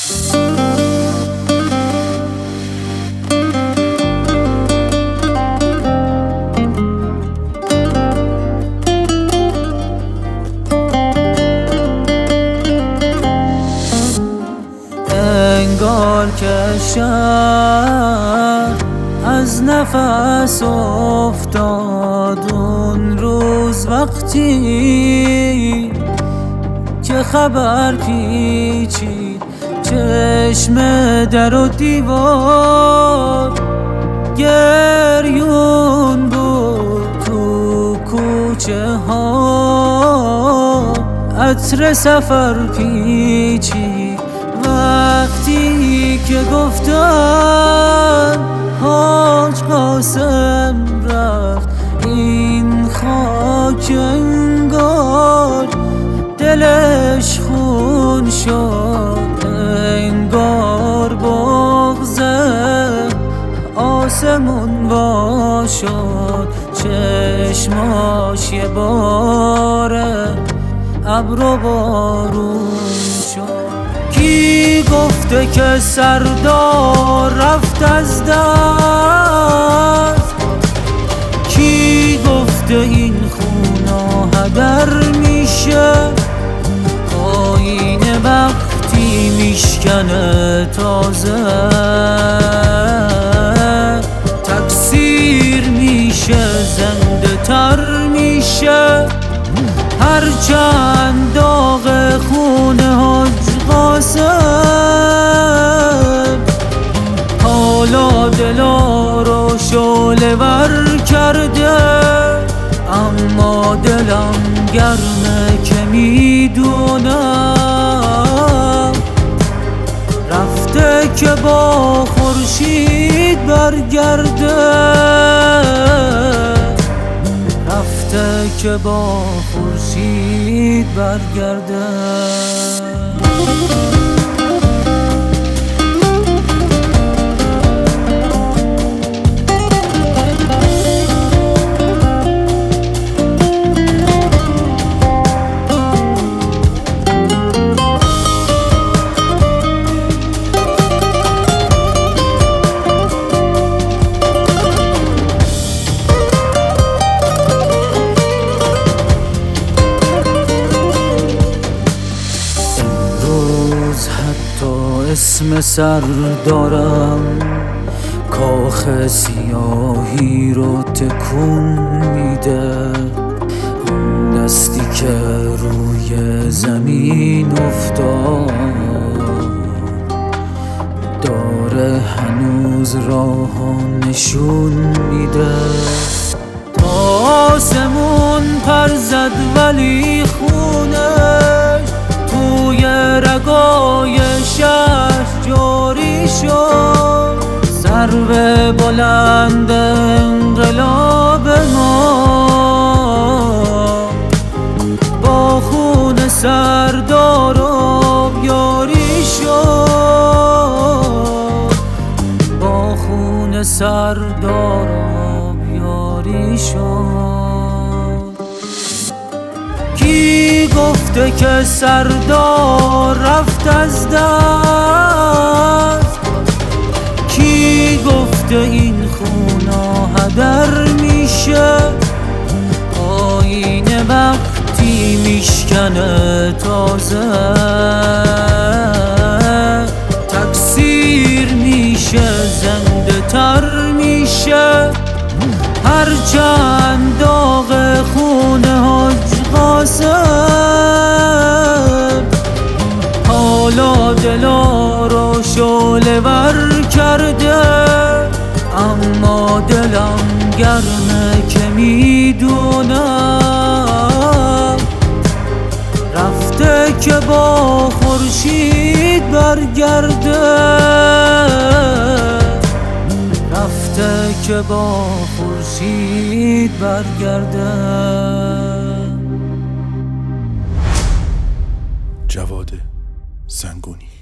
انگار که شب از نفس افتاد اون روز وقتی که خبر پیچید چشم در و دیوار گریون بود تو کوچه ها عطر سفر پیچید وقتی که گفتن حاج قاسم رفت این خاک انگار دلش خون شد انگار بغض آسمون وا شد چشماش یه باره ابر و بارون شد کی گفته که سردار رفت از دست کی گفته این خونا هدر میشه آینه وقتی میشکنه تازه تکثیر میشه زنده تر میشه هرچند داغ خونه حاج قاسم حالا دلا رو شعله ور کرده اما دلم گرمه که میدونم رفته که با خورشید برگرده رفته که با خورشید برگرده اسم سر دارم کاخ سیاهی رو تکون میده اون دستی که روی زمین افتاد داره هنوز راه نشون میده تا آسمون پر زد ولی خونش توی رگای شهر جاری شد ضرب بلند انقلاب ما با خون سردار آبیاری شد با خون سردار آبیاری شد کی گفته که سردار رفت از دست کی گفته این خونا هدر میشه آینه وقتی میشکنه تازه تکثیر میشه زنده تر میشه هرچند داغ خونه حاج قاسم حالا دلا رو شعله ور کرده اما دلم گرمه که میدونم رفته که با خورشید برگرده رفته که با خورشید برگرده. جواد زنگونی.